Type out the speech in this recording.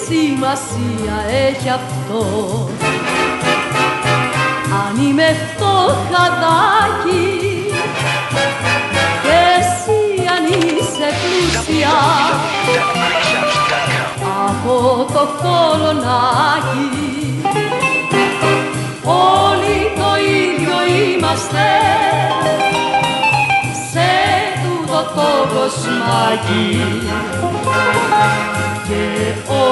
σημασία έχει αυτό? Αν είμαι φτωχαδάκι και εσύ αν είσαι πλούσια από το κολονάκι, όλοι το ίδιο είμαστε σε τούτο το κοσμάκι. Και